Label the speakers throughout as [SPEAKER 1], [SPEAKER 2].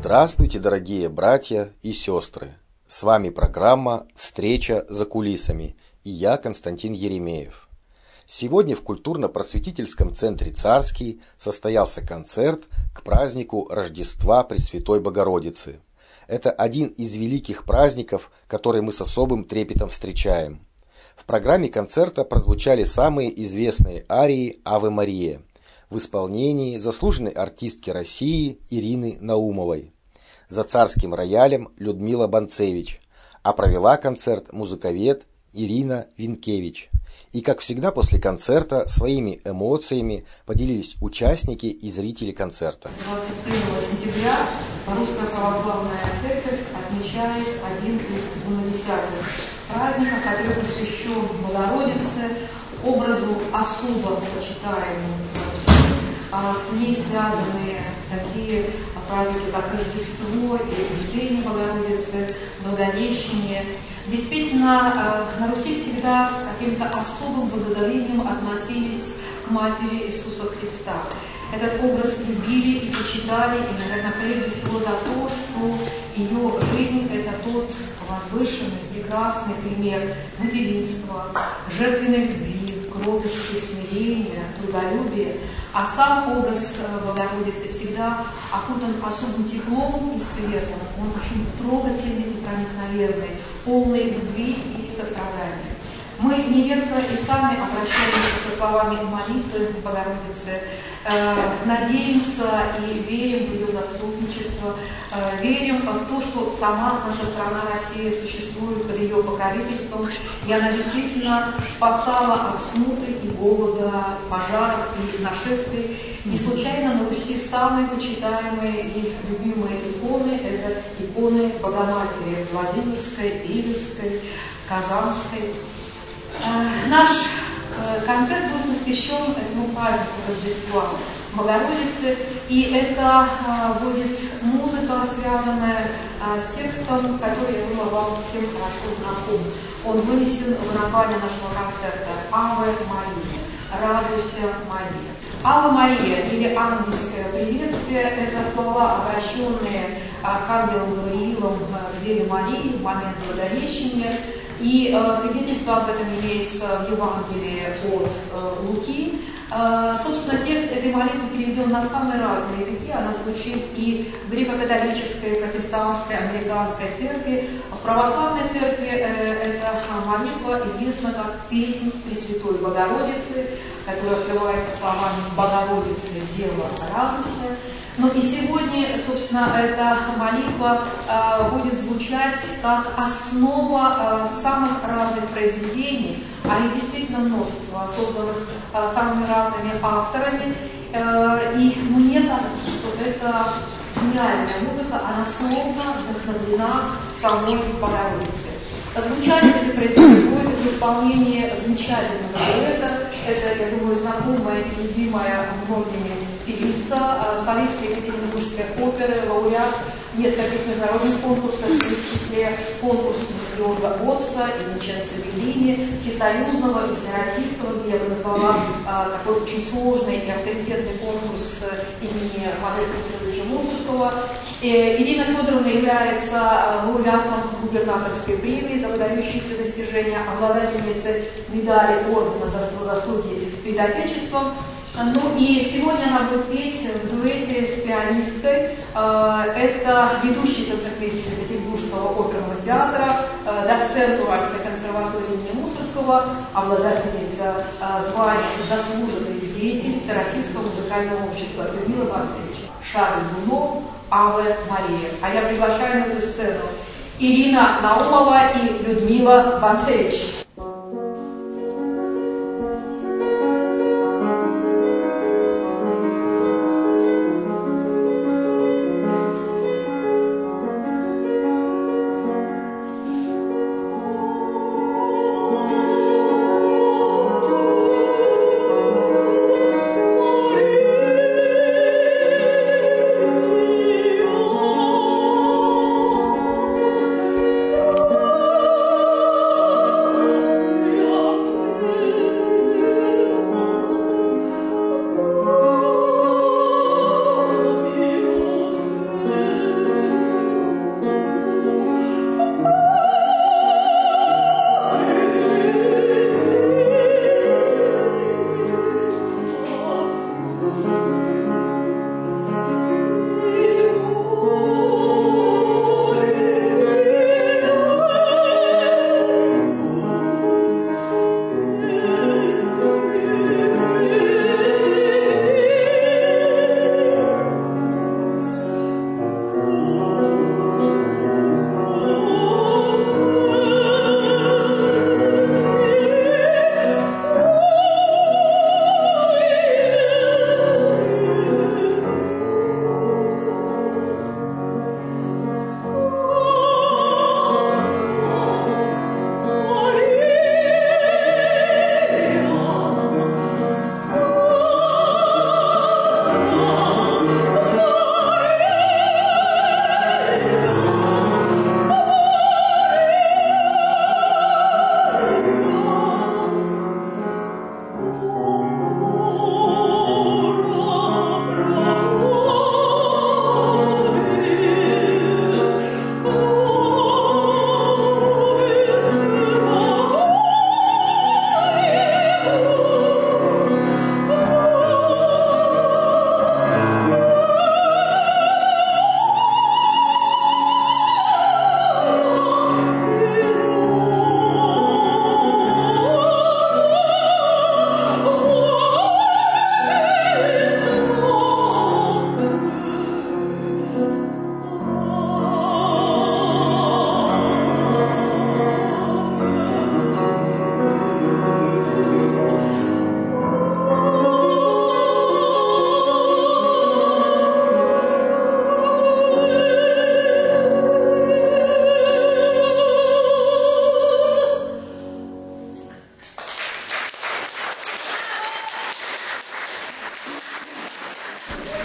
[SPEAKER 1] Здравствуйте, дорогие братья и сестры! С вами программа «Встреча за кулисами» и я, Константин Еремеев. Сегодня в культурно-просветительском центре «Царский» состоялся концерт к празднику Рождества Пресвятой Богородицы. Это один из великих праздников, который мы с особым трепетом встречаем. В программе концерта прозвучали самые известные арии «Аве Мария» в исполнении заслуженной артистки России Ирины Наумовой. За царским роялем Людмила Банцевич, а провела концерт музыковед Ирина Винкевич. И, как всегда, после концерта своими эмоциями поделились участники и зрители концерта.
[SPEAKER 2] 21 сентября Русская Православная Церковь отмечает один из монодесятых праздников, который посвящен Богородице, образу особо почитаемому на Руси. С ней связаны такие праздники, как Рождество и Успение Богородицы, Благовещение. Действительно, на Руси всегда с каким-то особым благоговением относились к Матери Иисуса Христа. Этот образ любили и почитали, и, наверное, прежде всего за то, что ее жизнь – это тот возвышенный, прекрасный пример материнства, жертвенной любви, кротости, смирения, трудолюбия. А сам образ Богородицы всегда окутан особым теплом и светом. Он очень трогательный и проникновенный, полный любви и сострадания. Мы нередко и сами обращаемся со словами молитвы Богородицы, надеемся и верим в ее заступничество, верим в то, что сама наша страна Россия существует под ее покровительством, и она действительно спасала от смуты и голода, пожаров и нашествий. Не случайно на Руси самые почитаемые и любимые иконы – это иконы Богоматери Владимирской, Иверской, Казанской. Наш концерт был посвящен этому празднику Рождества Богородицы, и это будет музыка, связанная с текстом, который, я думаю, вам всем хорошо знаком. Он вынесен в название нашего концерта «Аве Мария», «Радуйся, Мария». «Аве Мария» или ангельское приветствие – это слова, обращенные архангелом Гавриилом к Деве Марии в момент Благовещения. И свидетельство об этом имеется в Евангелии от Луки. Собственно, текст этой молитвы переведен на самые разные языки. Она звучит и в греко-католической, протестантской, англиканской церкви. В православной церкви эта молитва известна как «Песнь Пресвятой Богородицы», которая открывается словами «Богородице, Дева, радуйся». Ну и сегодня, собственно, эта молитва будет звучать как основа самых разных произведений, а их действительно множество, созданных самыми разными авторами. И мне кажется, что это гениальная музыка, она словно вдохновлена самой Богородицей. Звучать эти произведения будет в исполнении замечательного дуэта. Это, я думаю, знакомая и любимая многими певица, солистка Екатеринбургской оперы, лауреат нескольких международных конкурсов, в числе конкурсов Георга Готца и Винченцо Беллини, всесоюзного и всероссийского, где я бы назвала такой очень сложный и авторитетный конкурс имени Модеста Петровича Мусорского. Ирина Федоровна является лауреатом губернаторской премии за выдающиеся достижения, обладательницей медали ордена за заслуги перед Отечеством. Ну и сегодня она будет петь в дуэте с пианисткой. Это ведущий концертмейстер Екатеринбургского оперного театра, доцент Уральской консерватории имени Мусорского, обладательница звания «Заслуженный деятель Всероссийского музыкального общества» Людмила Банцевич. Шарль Буно, «Аве Мария». А я приглашаю на эту сцену Ирина Наумова и Людмила Банцевич.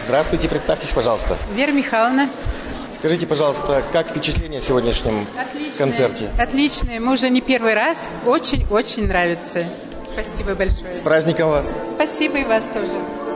[SPEAKER 1] Здравствуйте, представьтесь, пожалуйста.
[SPEAKER 3] Вера Михайловна.
[SPEAKER 1] Скажите, пожалуйста, как впечатление о сегодняшнем концерте?
[SPEAKER 3] Отличное. Мы уже не первый раз. Очень нравится. Спасибо большое.
[SPEAKER 1] С праздником вас.
[SPEAKER 3] Спасибо и вас тоже.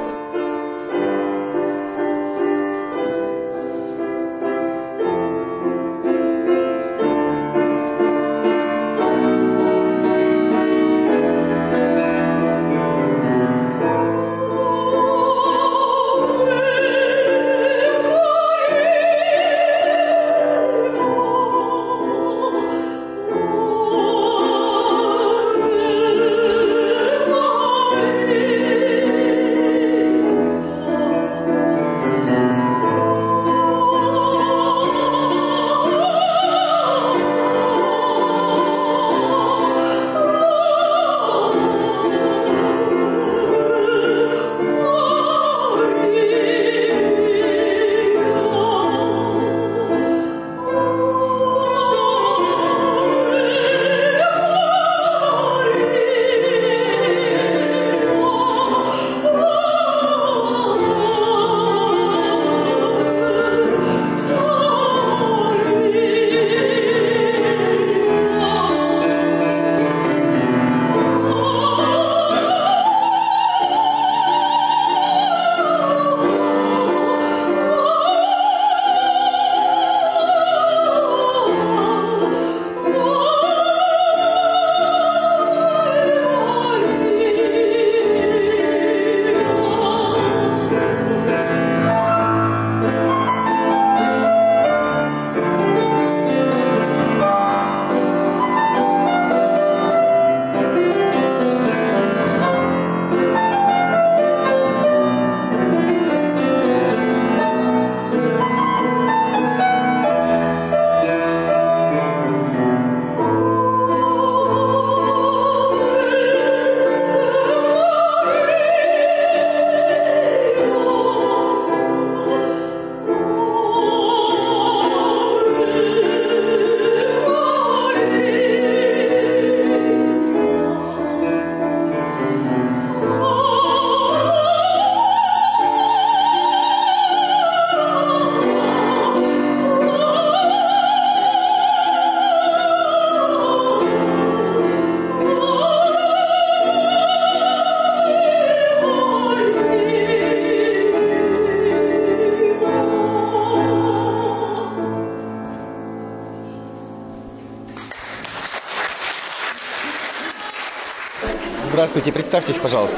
[SPEAKER 1] Здравствуйте, представьтесь, пожалуйста.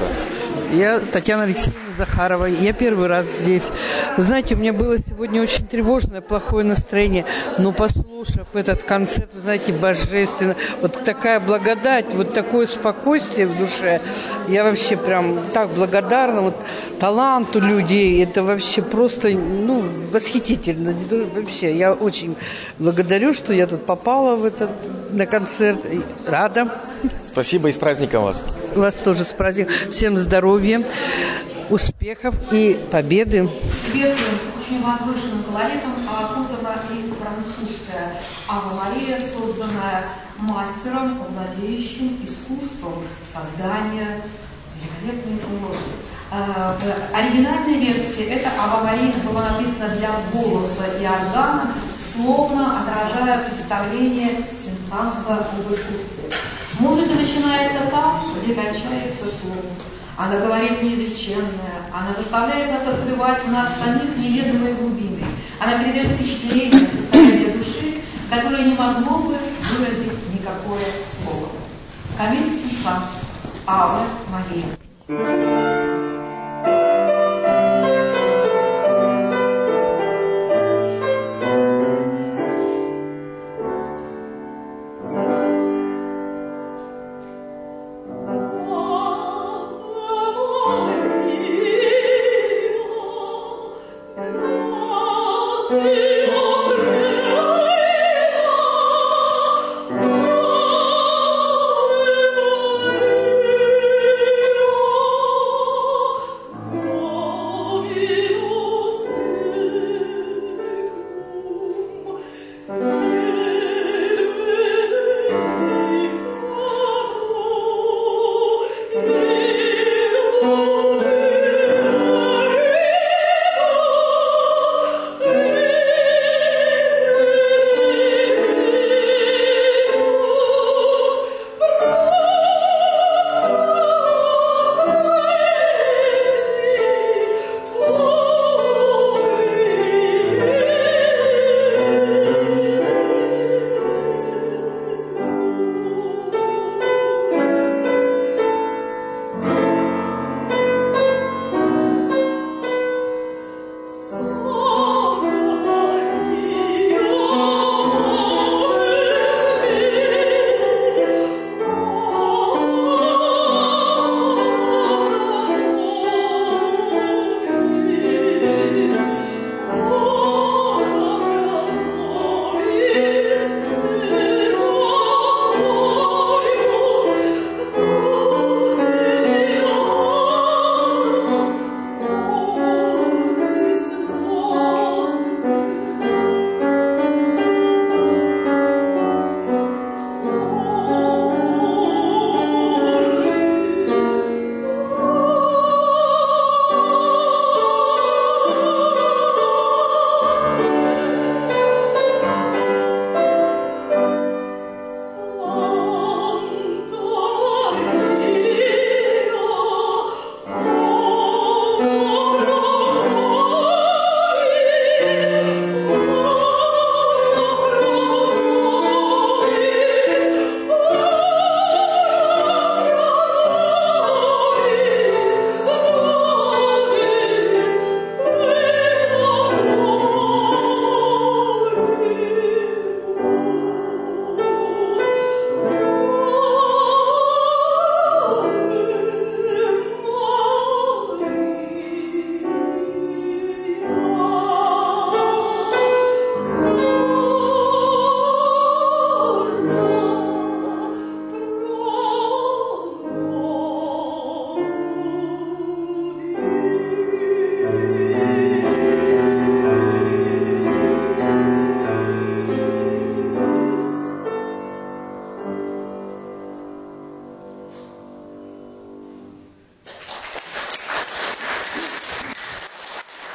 [SPEAKER 4] Я Татьяна Алексеевна Захарова. Я первый раз здесь. Вы знаете, у меня было сегодня очень тревожное, плохое настроение. Но послушав этот концерт, вы знаете, божественно. Вот такая благодать, вот такое спокойствие в душе. Я вообще прям так благодарна. Вот таланту людей. Это вообще просто, восхитительно. Вообще, я очень благодарю, что я тут попала на концерт. Рада.
[SPEAKER 1] Спасибо и с праздником вас.
[SPEAKER 4] Вас тоже с праздником. Всем здоровья, успехов и победы.
[SPEAKER 2] Светлым, очень возвышенным колоритом окутана и французская Ава Мария, созданная мастером, владеющим искусством создания великолепной музыки. Оригинальная версия, эта Ава Мария была написана для голоса и органа, словно отражая представление сенсанства об искусстве. Музыка начинается там, где кончается слово. Она говорит неизреченное, она заставляет нас открывать в нас самих неведомые глубины. Она передает впечатление, состояние души, которое не могло бы выразить никакое слово. Камиль Сен-Санс, Ава Мария.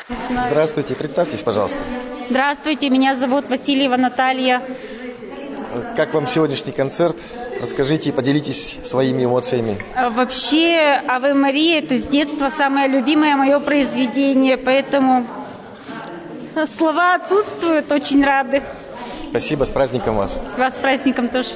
[SPEAKER 1] Здравствуйте, представьтесь, пожалуйста.
[SPEAKER 5] Здравствуйте, меня зовут Васильева Наталья.
[SPEAKER 1] Как вам сегодняшний концерт? Расскажите и поделитесь своими эмоциями.
[SPEAKER 5] Вообще, «Аве Мария» — это с детства самое любимое мое произведение, поэтому слова отсутствуют, очень рады.
[SPEAKER 1] Спасибо, с праздником вас.
[SPEAKER 5] Вас с праздником тоже.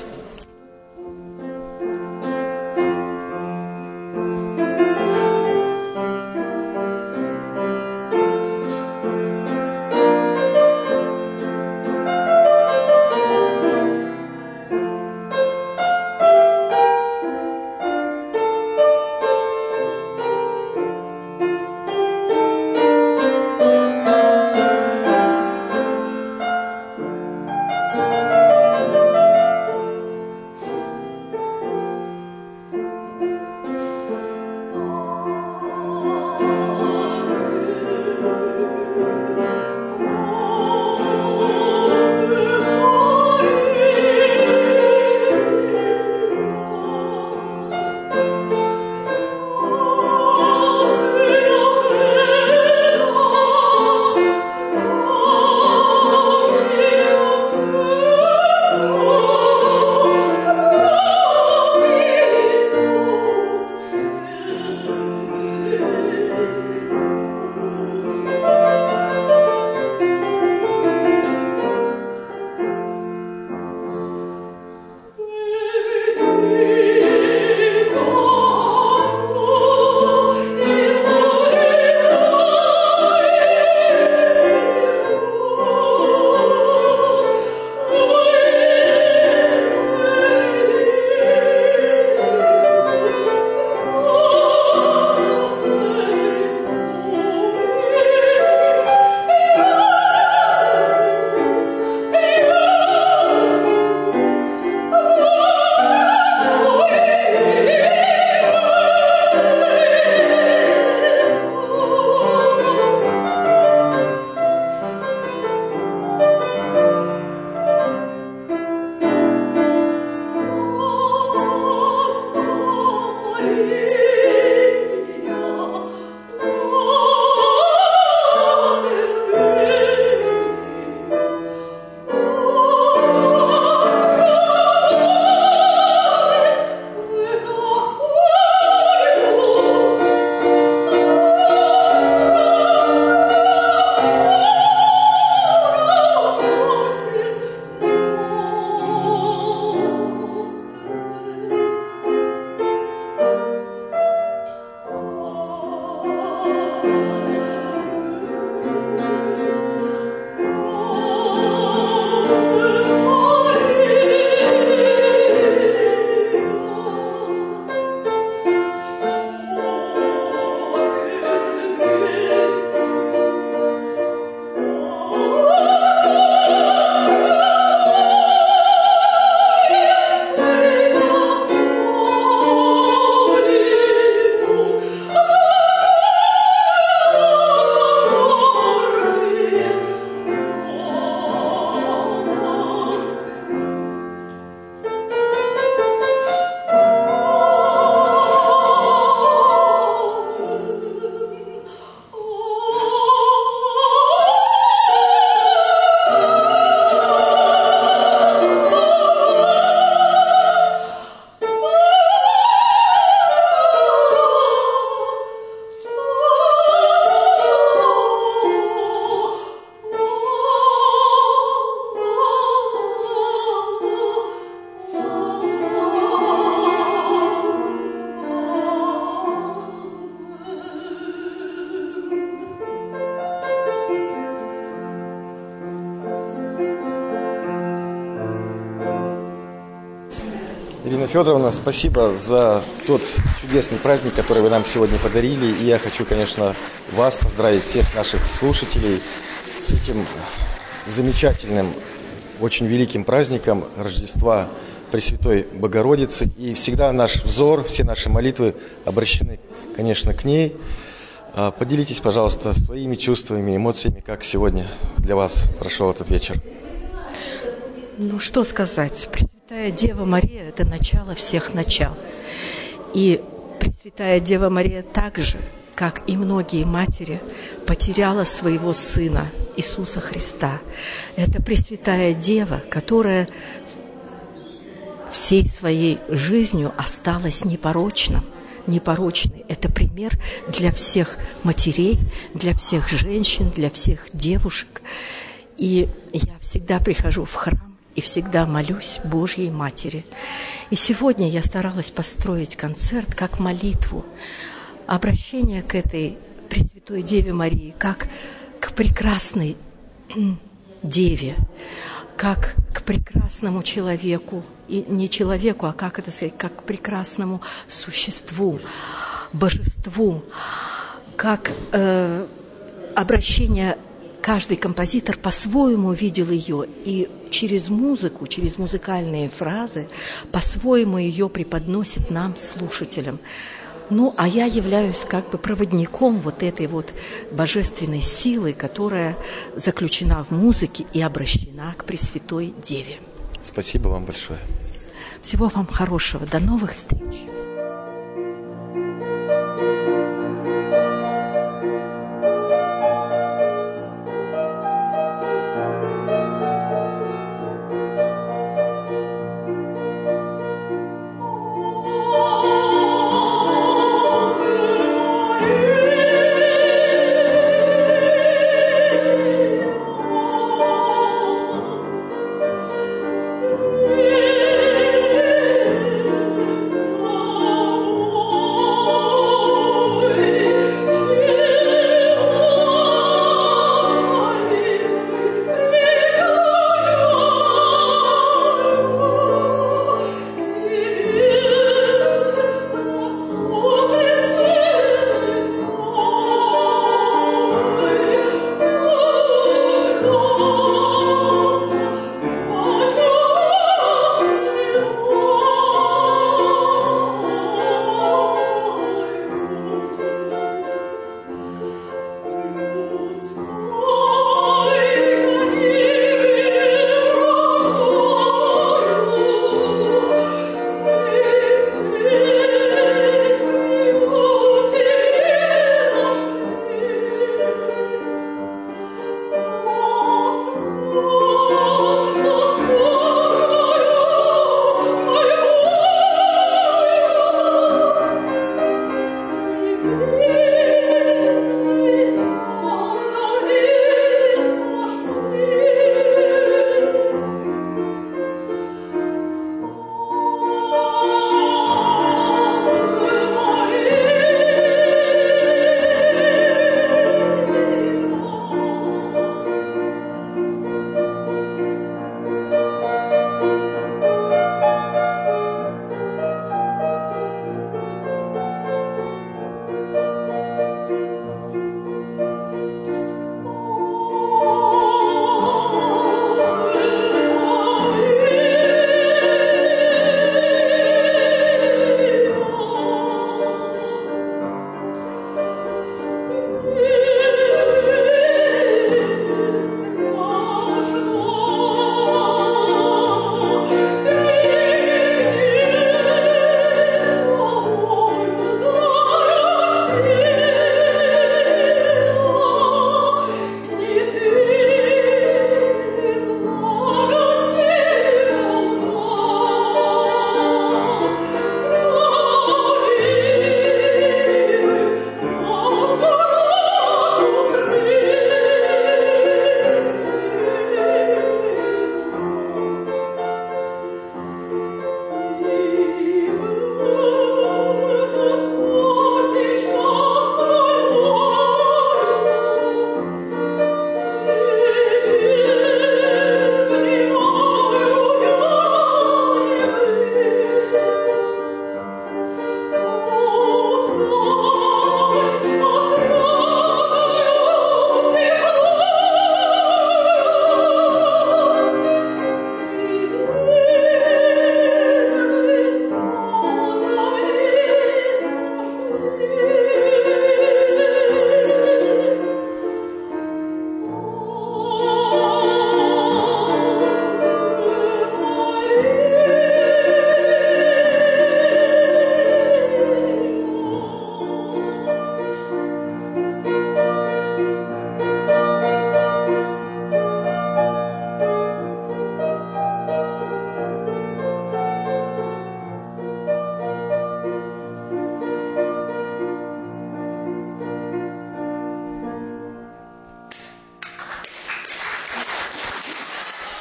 [SPEAKER 1] Ирина Федоровна, спасибо за тот чудесный праздник, который вы нам сегодня подарили. И я хочу, конечно, вас поздравить, всех наших слушателей, с этим замечательным, очень великим праздником Рождества Пресвятой Богородицы. И всегда наш взор, все наши молитвы обращены, конечно, к ней. Поделитесь, пожалуйста, своими чувствами, эмоциями, как сегодня для вас прошел этот вечер.
[SPEAKER 6] Ну, что сказать? Пресвятая Дева Мария – это начало всех начал. И Пресвятая Дева Мария также как и многие матери, потеряла своего Сына Иисуса Христа. Это Пресвятая Дева, которая всей своей жизнью осталась непорочной. Это пример для всех матерей, для всех женщин, для всех девушек. И я всегда прихожу в храм и всегда молюсь Божьей Матери. И сегодня я старалась построить концерт как молитву, обращение к этой Пресвятой Деве Марии, как к прекрасной Деве, как к прекрасному человеку, и не человеку, а как это сказать, как к прекрасному существу, божеству, как обращение. Каждый композитор по-своему видел ее, и через музыку, через музыкальные фразы по-своему ее преподносит нам, слушателям. Ну, а я являюсь как бы проводником вот этой вот божественной силы, которая заключена в музыке и обращена к Пресвятой Деве.
[SPEAKER 1] Спасибо вам большое.
[SPEAKER 6] Всего вам хорошего. До новых встреч.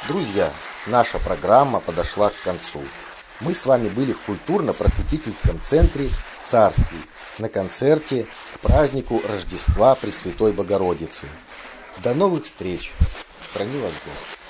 [SPEAKER 1] Друзья, наша программа подошла к концу. Мы с вами были в культурно-просветительском центре «Царский» на концерте к празднику Рождества Пресвятой Богородицы. До новых встреч! Храни вас Бог!